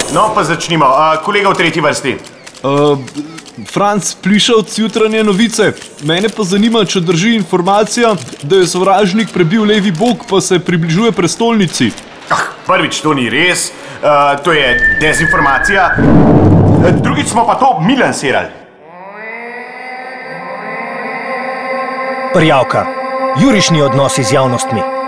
No, pa začnimo. Kolega v tretji vrsti. Franc Plišavc, Jutranje novice. Mene pa zanima, če drži informacija, da je sovražnik prebil levi bok, pa se približuje prestolnici. Prvič, to ni res. To je dezinformacija. Drugič smo pa to mi lansirali. Prijavka. Jurišni odnosi z javnostmi.